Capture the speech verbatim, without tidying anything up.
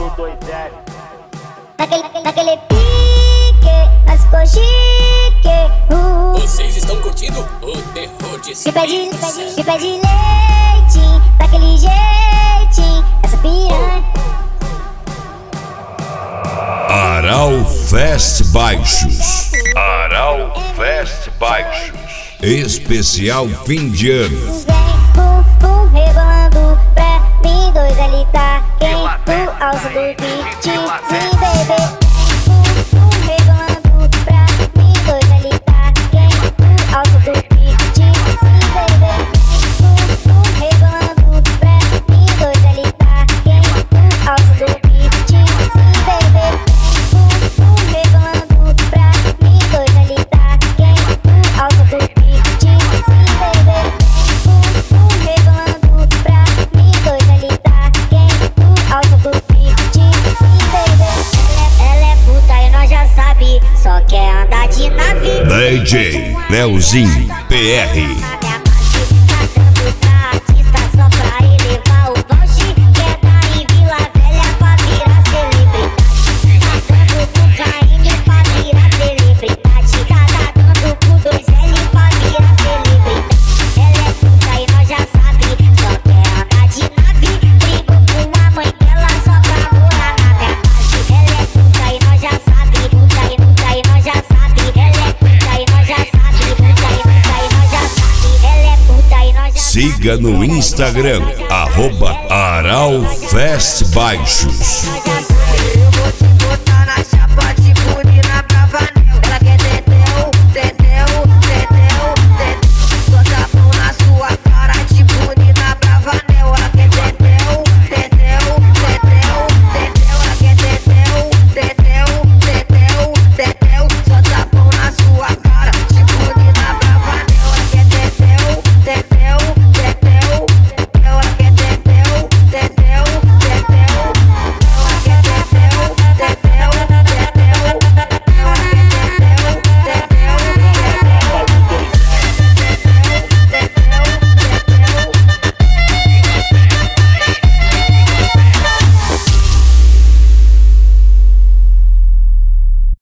do dois L. Naquele, naquele pique, mas ficou chique. Uh. Vocês estão curtindo o terror de De pé de, de pé Cid. de, de pé de leite, daquele jeitinho, essa piranha. Aral Fest Baixos. Aral Fest Baixos. Especial fim de ano. Vem, pum, pum, rebolando pra mim, dois L tá quente, alça do beat, sim, bebê. Vem, pum, pum, rebolando pra mim, dois L tá quente, alça do beat, sim, bebê. Vem, pum, pum, rebolando pra mim, dois L tá quente, alça do beat, sim, bebê. Vem, pum, pum, rebolando pra mim, dois L tá quente, alça do beat. Só quer andar de navio. D J Leozinho P R. Siga no Instagram, arroba Aral Fest Baixos.